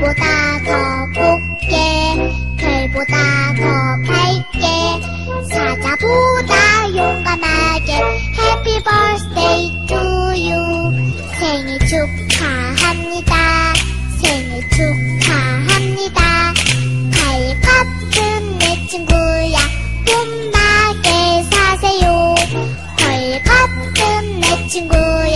별보다 더 곱게 별보다 더 밝게 사자보다 용감하게 Happy birthday to you 생일 축하합니다 생일 축하합니다 과일 같은 내 친구야 폼나게 사세요 과일 같은 내 친구야